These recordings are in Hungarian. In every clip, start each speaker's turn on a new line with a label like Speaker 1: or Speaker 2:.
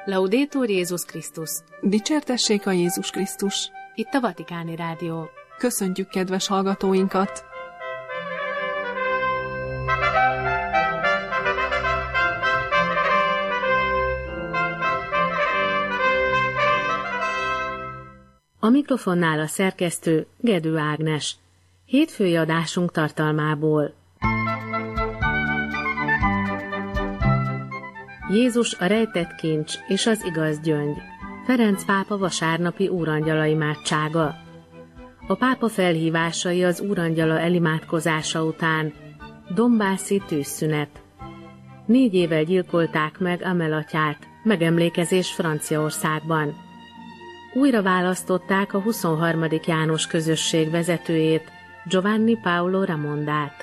Speaker 1: Laudetur Jézus Krisztus!
Speaker 2: Dicsértessék a Jézus Krisztus!
Speaker 1: Itt a Vatikáni Rádió.
Speaker 2: Köszöntjük kedves hallgatóinkat!
Speaker 1: A mikrofonnál a szerkesztő Gedő Ágnes. Hétfői adásunk tartalmából. Jézus a rejtett kincs és az igaz gyöngy. Ferenc pápa vasárnapi úrangyala imádsága. A pápa felhívásai az úrangyala elimádkozása után. Dombászi tűzszünet. 4 évvel gyilkolták meg Amel atyát, megemlékezés Franciaországban. Újra választották a 23. János közösség vezetőjét, Giovanni Paolo Ramondát.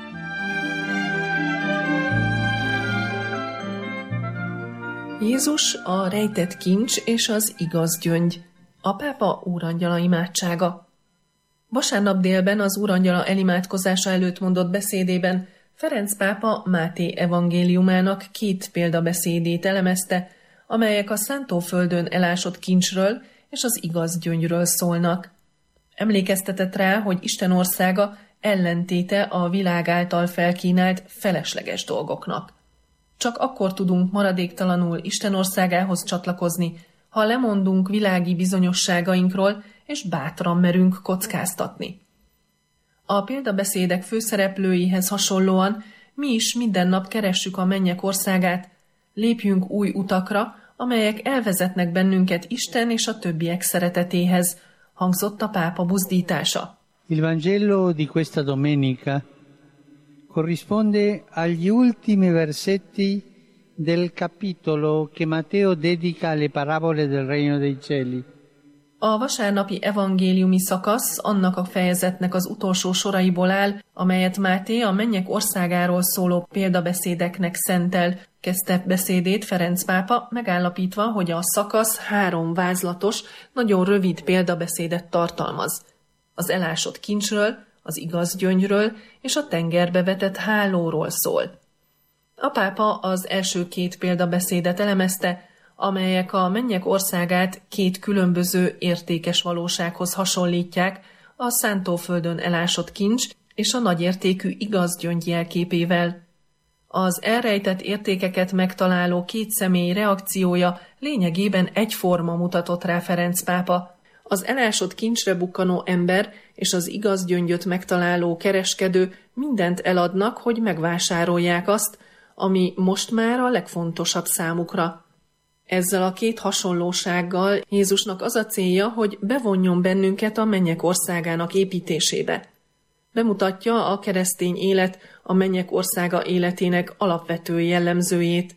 Speaker 2: Jézus a rejtett kincs és az igaz gyöngy. A pápa úrangyala imádsága. Vasárnap délben az úrangyala elimádkozása előtt mondott beszédében Ferenc pápa Máté evangéliumának 2 példabeszédét elemezte, amelyek a szántóföldön elásott kincsről és az igaz gyöngyről szólnak. Emlékeztetett rá, hogy Isten országa ellentéte a világ által felkínált felesleges dolgoknak. Csak akkor tudunk maradéktalanul Isten országához csatlakozni, ha lemondunk világi bizonyosságainkról, és bátran merünk kockáztatni. A példabeszédek főszereplőihez hasonlóan mi is minden nap keressük a mennyek országát, lépjünk új utakra, amelyek elvezetnek bennünket Isten és a többiek szeretetéhez, hangzott a pápa buzdítása.
Speaker 3: Il Vangelo di questa domenica corrisponde agli ultimi versetti del capitolo che Matteo dedica alle parabole del Regno dei Cieli.
Speaker 2: A vasárnapi evangéliumi szakasz annak a fejezetnek az utolsó soraiból áll, amelyet Máté a mennyek országáról szóló példabeszédeknek szentel, kezdte beszédét Ferenc pápa, megállapítva, hogy a szakasz 3 vázlatos, nagyon rövid példabeszédet tartalmaz. Az elásott kincsről, az igaz gyöngyről és a tengerbe vetett hálóról szól. A pápa az első 2 példabeszédet elemezte, amelyek a mennyek országát 2 különböző értékes valósághoz hasonlítják, a szántóföldön elásott kincs és a nagyértékű igaz gyöngy jelképével. Az elrejtett értékeket megtaláló 2 személy reakciója lényegében egyforma mutatott rá Ferenc pápa. Az elásott kincsre bukkanó ember és az igaz gyöngyöt megtaláló kereskedő mindent eladnak, hogy megvásárolják azt, ami most már a legfontosabb számukra. Ezzel a 2 hasonlósággal Jézusnak az a célja, hogy bevonjon bennünket a mennyek országának építésébe. Bemutatja a keresztény élet a mennyek országa életének alapvető jellemzőjét.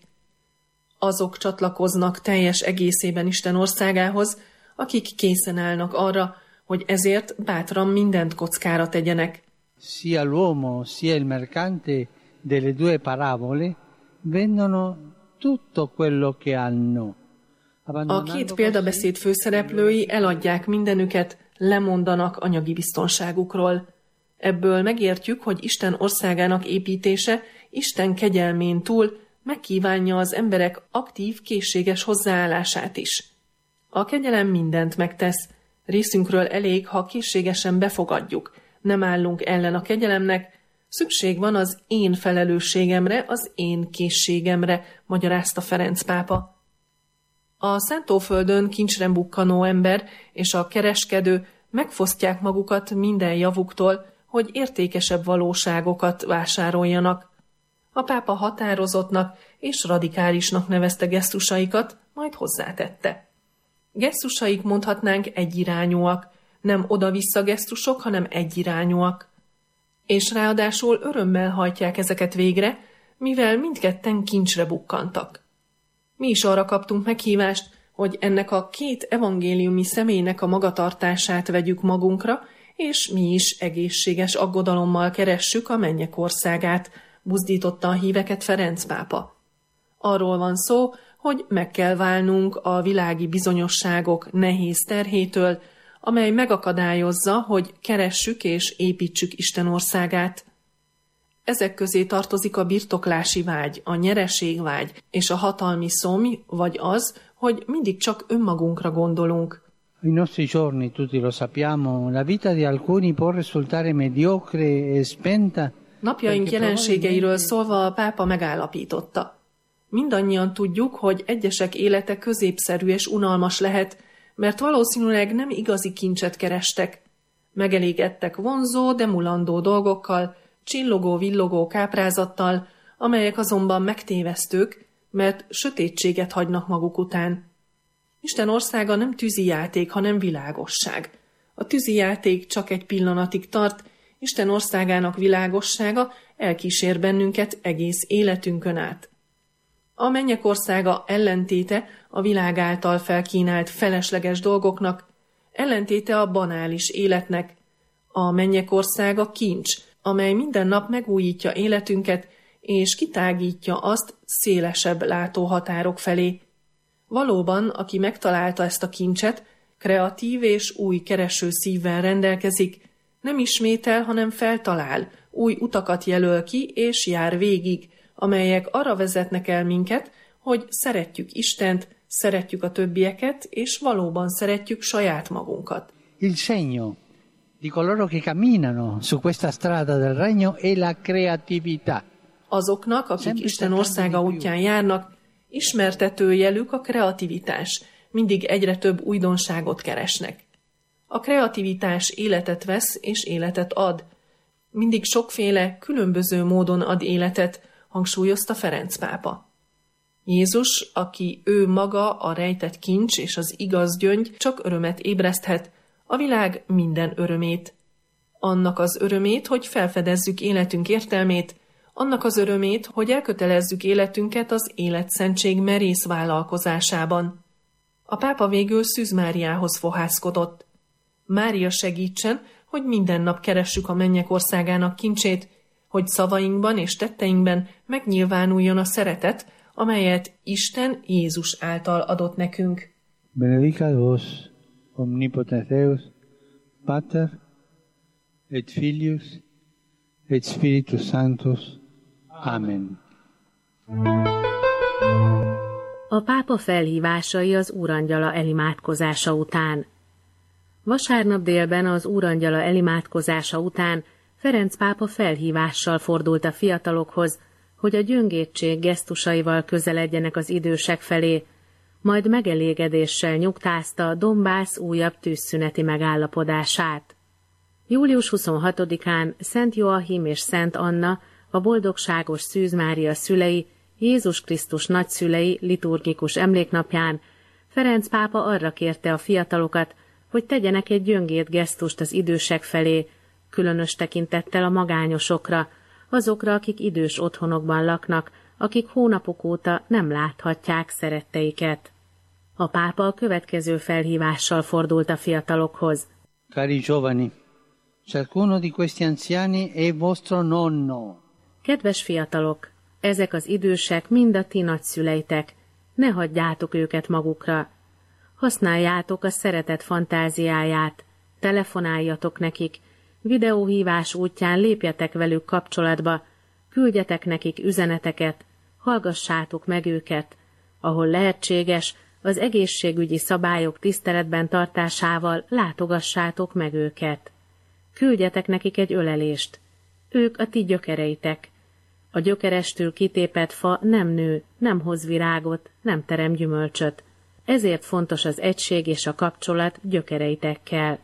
Speaker 2: Azok csatlakoznak teljes egészében Isten országához, akik készen állnak arra, hogy ezért bátran mindent kockára tegyenek.
Speaker 3: Sia l'uomo sia il mercante delle 2 parabole vendono tutto quello che hanno.
Speaker 2: A 2 példabeszéd főszereplői eladják mindenüket, lemondanak anyagi biztonságukról. Ebből megértjük, hogy Isten országának építése Isten kegyelmén túl megkívánja az emberek aktív, készséges hozzáállását is. A kegyelem mindent megtesz, részünkről elég, ha készségesen befogadjuk, nem állunk ellen a kegyelemnek, szükség van az én felelősségemre, az én készségemre, magyarázta Ferenc pápa. A szántóföldön kincsre bukkanó ember és a kereskedő megfosztják magukat minden javuktól, hogy értékesebb valóságokat vásároljanak. A pápa határozottnak és radikálisnak nevezte gesztusaikat, majd hozzátette. Gesztusaik mondhatnánk egyirányúak, nem oda-vissza gesztusok, hanem egyirányúak. És ráadásul örömmel hajtják ezeket végre, mivel mindketten kincsre bukkantak. Mi is arra kaptunk meghívást, hogy ennek a 2 evangéliumi személynek a magatartását vegyük magunkra, és mi is egészséges aggodalommal keressük a mennyek országát, buzdította a híveket Ferenc pápa. Arról van szó, hogy meg kell válnunk a világi bizonyosságok nehéz terhétől, amely megakadályozza, hogy keressük és építsük Isten országát. Ezek közé tartozik a birtoklási vágy, a nyereségvágy és a hatalmi szomj, vagy az, hogy mindig csak önmagunkra gondolunk.
Speaker 3: Ai nostri giorni, tutti lo sappiamo, la vita di alcuni può risultare mediocre e spenta.
Speaker 2: Napjaink jelenségeiről szólva a pápa megállapította. Mindannyian tudjuk, hogy egyesek élete középszerű és unalmas lehet, mert valószínűleg nem igazi kincset kerestek. Megelégedtek vonzó, de mulandó dolgokkal, csillogó-villogó káprázattal, amelyek azonban megtévesztők, mert sötétséget hagynak maguk után. Isten országa nem tűzijáték, hanem világosság. A tűzijáték csak egy pillanatig tart, Isten országának világossága elkísér bennünket egész életünkön át. A mennyek országa ellentéte a világ által felkínált felesleges dolgoknak, ellentéte a banális életnek. A mennyek országa kincs, amely minden nap megújítja életünket, és kitágítja azt szélesebb látóhatárok felé. Valóban, aki megtalálta ezt a kincset, kreatív és új kereső szívvel rendelkezik, nem ismétel, hanem feltalál, új utakat jelöl ki és jár végig, amelyek arra vezetnek el minket, hogy szeretjük Istent, szeretjük a többieket, és valóban szeretjük saját magunkat.
Speaker 3: Il segno di coloro che camminano su questa strada del regno è la creatività.
Speaker 2: Azoknak, akik Isten országa útján járnak, ismertető jelük a kreativitás. Mindig egyre több újdonságot keresnek. A kreativitás életet vesz és életet ad. Mindig sokféle, különböző módon ad életet, hangsúlyozta Ferenc pápa. Jézus, aki ő maga a rejtett kincs és az igaz gyöngy, csak örömet ébreszthet, a világ minden örömét. Annak az örömét, hogy felfedezzük életünk értelmét, annak az örömét, hogy elkötelezzük életünket az életszentség merész vállalkozásában. A pápa végül Szűz Máriához fohászkodott. Mária segítsen, hogy minden nap keressük a mennyek országának kincsét, hogy szavainkban és tetteinkben megnyilvánuljon a szeretet, amelyet Isten Jézus által adott nekünk.
Speaker 3: Benedicat vos, omnipotens Deus, Pater, et Filius, et Spiritus Sanctus. Amen.
Speaker 1: A pápa felhívásai az Úrangyala elimádkozása után. Vasárnap délben az Úrangyala elimádkozása után Ferenc pápa felhívással fordult a fiatalokhoz, hogy a gyöngédség gesztusaival közeledjenek az idősek felé, majd megelégedéssel nyugtázta Donbass újabb tűzszüneti megállapodását. Július 26-án Szent Joachim és Szent Anna, a boldogságos Szűz Mária szülei, Jézus Krisztus nagyszülei liturgikus emléknapján Ferenc pápa arra kérte a fiatalokat, hogy tegyenek egy gyöngét gesztust az idősek felé, különös tekintettel a magányosokra, azokra, akik idős otthonokban laknak, akik hónapok óta nem láthatják szeretteiket. A pápa a következő felhívással fordult a fiatalokhoz.
Speaker 3: Cari giovani, ciascuno di questi anziani è vostro nonno.
Speaker 1: Kedves fiatalok, ezek az idősek mind a ti nagyszüleitek, ne hagyjátok őket magukra. Használjátok a szeretet fantáziáját, telefonáljatok nekik, videóhívás útján lépjetek velük kapcsolatba, küldjetek nekik üzeneteket, hallgassátok meg őket, ahol lehetséges, az egészségügyi szabályok tiszteletben tartásával látogassátok meg őket. Küldjetek nekik egy ölelést. Ők a ti gyökereitek. A gyökerestől kitépett fa nem nő, nem hoz virágot, nem terem gyümölcsöt. Ezért fontos az egység és a kapcsolat gyökereitekkel.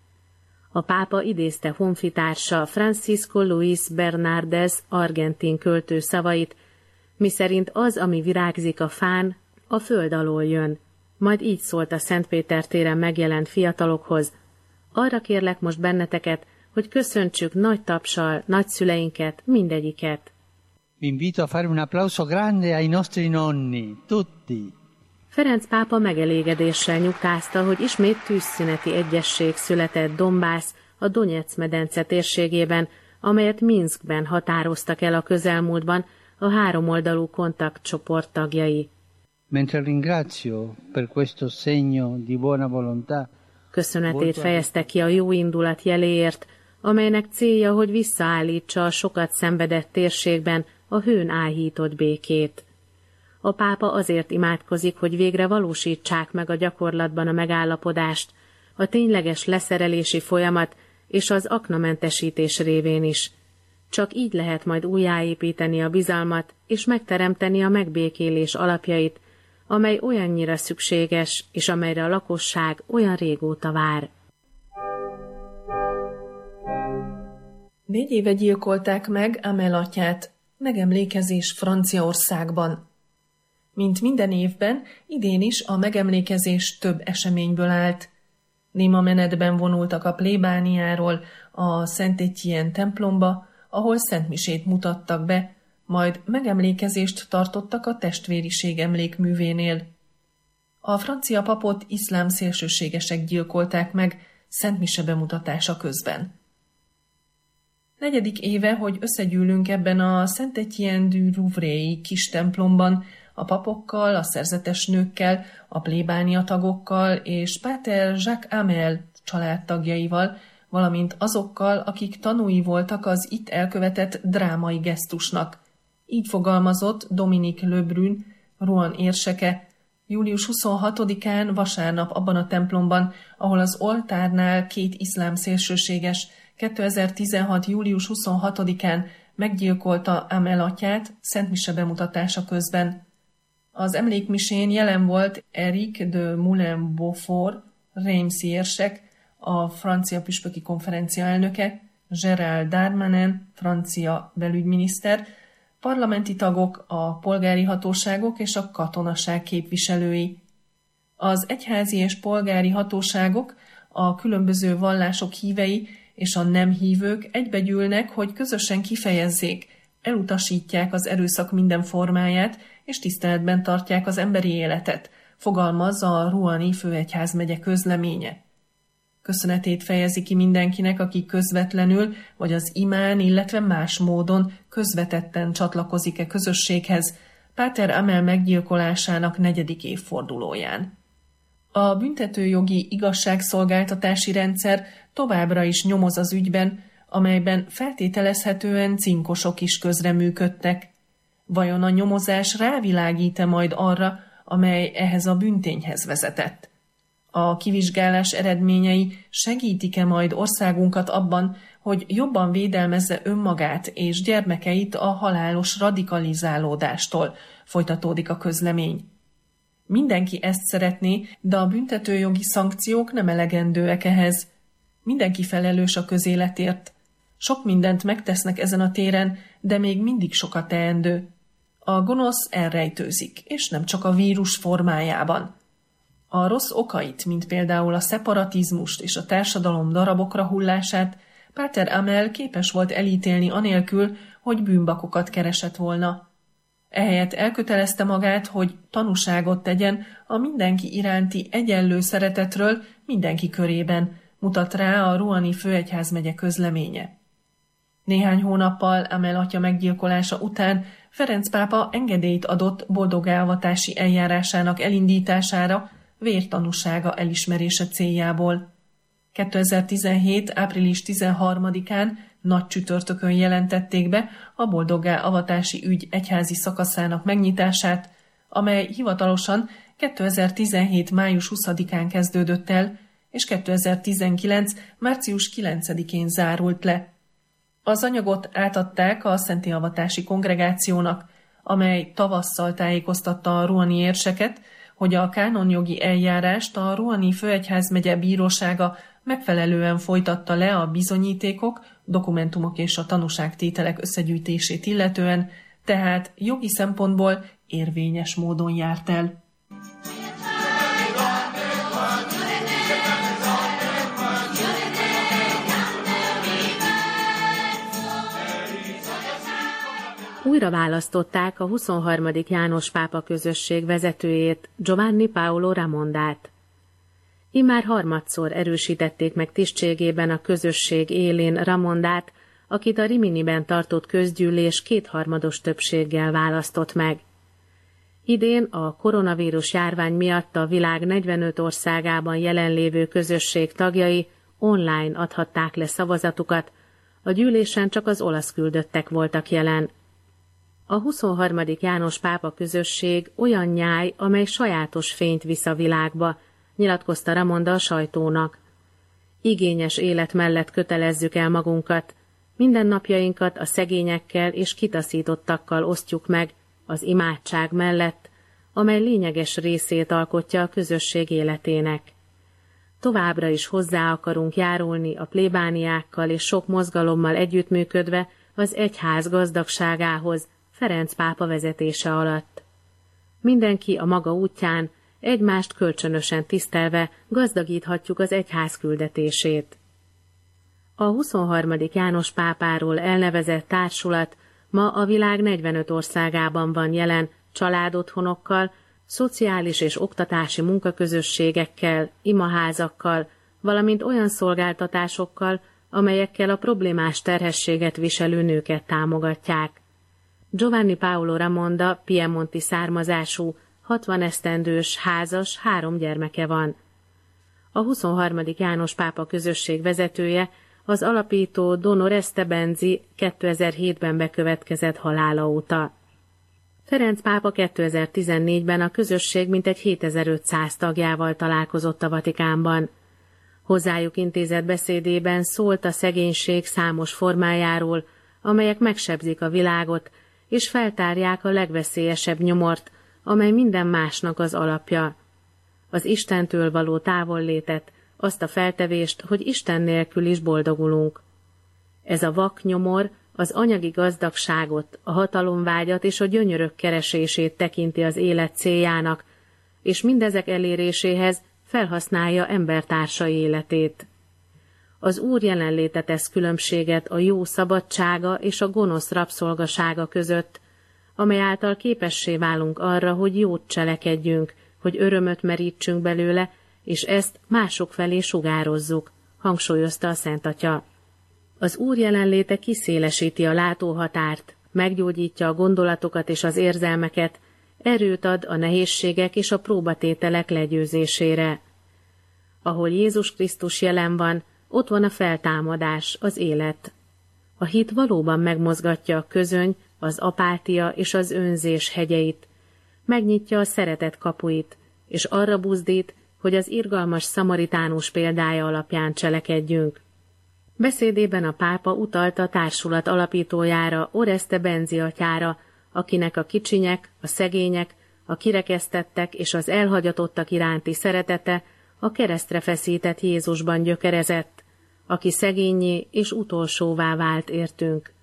Speaker 1: A pápa idézte honfitársa Francisco Luis Bernaldez argentin költő szavait, miszerint az, ami virágzik a fán, a föld alól jön. Majd így szólt a Szent Péter téren megjelent fiatalokhoz. Arra kérlek most benneteket, hogy köszöntsük nagy tapssal nagyszüleinket, mindegyiket.
Speaker 3: Vi invito a fare un applauso grande ai nostri nonni, tutti.
Speaker 1: Ferenc pápa megelégedéssel nyugtázta, hogy ismét tűzszüneti egyesség született Donbass, a Donetsz-medence térségében, amelyet Minskben határoztak el a közelmúltban a háromoldalú kontaktcsoport tagjai.
Speaker 3: Mentre ringrazio per questo segno di buona volontà.
Speaker 1: Köszönetét fejezte ki a jó indulat jeléért, amelynek célja, hogy visszaállítsa a sokat szenvedett térségben a hőn áhított békét. A pápa azért imádkozik, hogy végre valósítsák meg a gyakorlatban a megállapodást, a tényleges leszerelési folyamat és az aknamentesítés révén is. Csak így lehet majd újjáépíteni a bizalmat és megteremteni a megbékélés alapjait, amely olyannyira szükséges, és amelyre a lakosság olyan régóta vár.
Speaker 2: 4 éve gyilkolták meg Amel atyát, megemlékezés Franciaországban. Mint minden évben, idén is a megemlékezés több eseményből állt. Néma menetben vonultak a plébániáról a Saint-Étienne templomba, ahol szentmisét mutattak be, majd megemlékezést tartottak a testvériség emlékművénél. A francia papot iszlám szélsőségesek gyilkolták meg szentmise bemutatása közben. 4. éve, hogy összegyűlünk ebben a Saint-Étienne du Rouvray-i kis templomban, a papokkal, a szerzetes nőkkel, a plébánia tagokkal és Páter Jacques Amel családtagjaival, valamint azokkal, akik tanúi voltak az itt elkövetett drámai gesztusnak. Így fogalmazott Dominique Lebrun, Rouen érseke, július 26-án vasárnap abban a templomban, ahol az oltárnál 2 iszlám szélsőséges 2016. július 26-án meggyilkolta Amel atyát szentmise bemutatása közben. Az emlékmisén jelen volt Éric de Moulin-Beaufort, Reims érsek, a francia püspöki konferencia elnöke, Gérald Darmanin, francia belügyminiszter, parlamenti tagok, a polgári hatóságok és a katonaság képviselői. Az egyházi és polgári hatóságok, a különböző vallások hívei és a nem hívők egybegyűlnek, hogy közösen kifejezzék, elutasítják az erőszak minden formáját, és tiszteletben tartják az emberi életet, fogalmazza a Roueni főegyházmegye közleménye. Köszönetét fejezi ki mindenkinek, aki közvetlenül, vagy az imán, illetve más módon közvetetten csatlakozik közösséghez, Páter Amel meggyilkolásának 4. évfordulóján. A büntetőjogi igazságszolgáltatási rendszer továbbra is nyomoz az ügyben, amelyben feltételezhetően cinkosok is közreműködtek. Vajon a nyomozás rávilágít-e majd arra, amely ehhez a bűntényhez vezetett? A kivizsgálás eredményei segítik-e majd országunkat abban, hogy jobban védelmezze önmagát és gyermekeit a halálos radikalizálódástól, folytatódik a közlemény. Mindenki ezt szeretné, de a büntetőjogi szankciók nem elegendőek ehhez. Mindenki felelős a közéletért. Sok mindent megtesznek ezen a téren, de még mindig sok a teendő. A gonosz elrejtőzik, és nem csak a vírus formájában. A rossz okait, mint például a szeparatizmust és a társadalom darabokra hullását, Páter Amel képes volt elítélni anélkül, hogy bűnbakokat keresett volna. Ehelyett elkötelezte magát, hogy tanúságot tegyen a mindenki iránti egyenlő szeretetről mindenki körében, mutat rá a Roueni főegyházmegye közleménye. Néhány hónappal Amel atya meggyilkolása után Ferenc pápa engedélyt adott boldogávatási eljárásának elindítására, vértanúsága elismerése céljából. 2017. április 13-án nagy csütörtökön jelentették be a boldoggá avatási ügy egyházi szakaszának megnyitását, amely hivatalosan 2017. május 20-án kezdődött el, és 2019. március 9-én zárult le. Az anyagot átadták a szentélyavatási kongregációnak, amely tavasszal tájékoztatta a roueni érseket, hogy a kánonjogi eljárást a Roueni főegyházmegye bírósága megfelelően folytatta le a bizonyítékok, dokumentumok és a tanúságtételek összegyűjtését illetően, tehát jogi szempontból érvényes módon járt el.
Speaker 1: Újra választották a 23. János pápa közösség vezetőjét, Giovanni Paolo Ramondát. Immár harmadszor erősítették meg tisztségében a közösség élén Ramondát, akit a Riminiben tartott közgyűlés 2/3 többséggel választott meg. Idén a koronavírus járvány miatt a világ 45 országában jelenlévő közösség tagjai online adhatták le szavazatukat, a gyűlésen csak az olasz küldöttek voltak jelen. A 23. János pápa közösség olyan nyáj, amely sajátos fényt visz a világba, nyilatkozta Ramonda a sajtónak. Igényes élet mellett kötelezzük el magunkat, mindennapjainkat a szegényekkel és kitaszítottakkal osztjuk meg az imádság mellett, amely lényeges részét alkotja a közösség életének. Továbbra is hozzá akarunk járulni a plébániákkal és sok mozgalommal együttműködve az egyház gazdagságához Ferenc pápa vezetése alatt. Mindenki a maga útján, egymást kölcsönösen tisztelve gazdagíthatjuk az egyház küldetését. A 23. János pápáról elnevezett társulat ma a világ 45 országában van jelen, családotthonokkal, szociális és oktatási munkaközösségekkel, imaházakkal, valamint olyan szolgáltatásokkal, amelyekkel a problémás terhességet viselő nőket támogatják. Giovanni Paolo Ramonda piemonti származású, 60 esztendős, házas, 3 gyermeke van. A 23. János pápa közösség vezetője, az alapító Don Oreste Benzi 2007-ben bekövetkezett halála óta. Ferenc pápa 2014-ben a közösség mintegy 7500 tagjával találkozott a Vatikánban. Hozzájuk intézett beszédében szólt a szegénység számos formájáról, amelyek megsebzik a világot, és feltárják a legveszélyesebb nyomort, amely minden másnak az alapja. Az Istentől való távollétet, azt a feltevést, hogy Isten nélkül is boldogulunk. Ez a vak nyomor az anyagi gazdagságot, a hatalomvágyat és a gyönyörök keresését tekinti az élet céljának, és mindezek eléréséhez felhasználja embertársai életét. Az Úr jelenléte tesz különbséget a jó szabadsága és a gonosz rabszolgasága között, amely által képessé válunk arra, hogy jót cselekedjünk, hogy örömöt merítsünk belőle, és ezt mások felé sugározzuk, hangsúlyozta a Szent Atya. Az Úr jelenléte kiszélesíti a látóhatárt, meggyógyítja a gondolatokat és az érzelmeket, erőt ad a nehézségek és a próbatételek legyőzésére. Ahol Jézus Krisztus jelen van, ott van a feltámadás, az élet. A hit valóban megmozgatja a közöny, az apátia és az önzés hegyeit, megnyitja a szeretet kapuit, és arra buzdít, hogy az irgalmas szamaritánus példája alapján cselekedjünk. Beszédében a pápa utalt a társulat alapítójára, Oreste Benzi atyára, akinek a kicsinyek, a szegények, a kirekesztettek és az elhagyatottak iránti szeretete a keresztre feszített Jézusban gyökerezett, aki szegénnyé és utolsóvá vált értünk.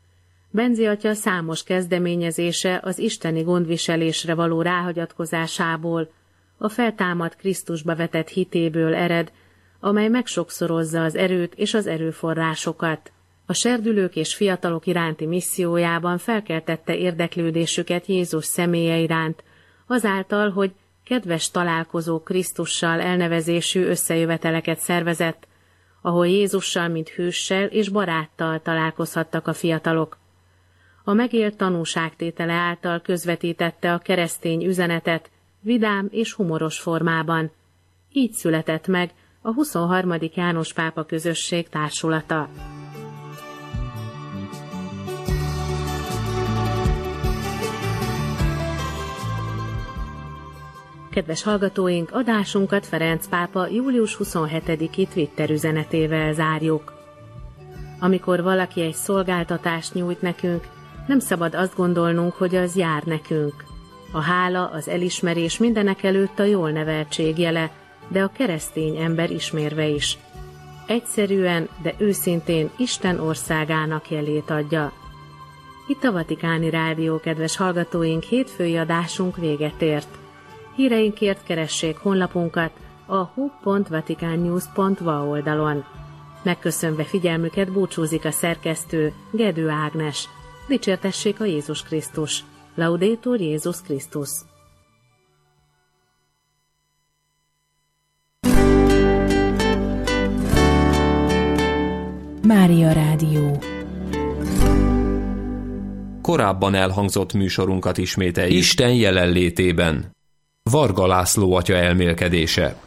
Speaker 1: Benzi atya számos kezdeményezése az isteni gondviselésre való ráhagyatkozásából, a feltámadt Krisztusba vetett hitéből ered, amely megsokszorozza az erőt és az erőforrásokat. A serdülők és fiatalok iránti missziójában felkeltette érdeklődésüket Jézus személye iránt, azáltal, hogy kedves találkozó Krisztussal elnevezésű összejöveteleket szervezett, ahol Jézussal, mint hőssel és baráttal találkozhattak a fiatalok. A megélt tanúságtétele által közvetítette a keresztény üzenetet vidám és humoros formában. Így született meg a 23. János pápa közösség társulata. Kedves hallgatóink, adásunkat Ferenc pápa július 27-i Twitter üzenetével zárjuk. Amikor valaki egy szolgáltatást nyújt nekünk, nem szabad azt gondolnunk, hogy az jár nekünk. A hála, az elismerés mindenekelőtt a jól neveltség jele, de a keresztény ember ismérve is. Egyszerűen, de őszintén Isten országának jelét adja. Itt a Vatikáni Rádió, kedves hallgatóink, hétfői adásunk véget ért. Híreinkért keressék honlapunkat a hub.vaticannews.va oldalon. Megköszönve figyelmüket búcsúzik a szerkesztő, Gedő Ágnes. Dicsértessék a Jézus Krisztus! Laudetur Jézus Krisztus!
Speaker 4: Mária Rádió.
Speaker 5: Korábban elhangzott műsorunkat ismételjük. Isten jelenlétében. Varga László atya elmélkedése.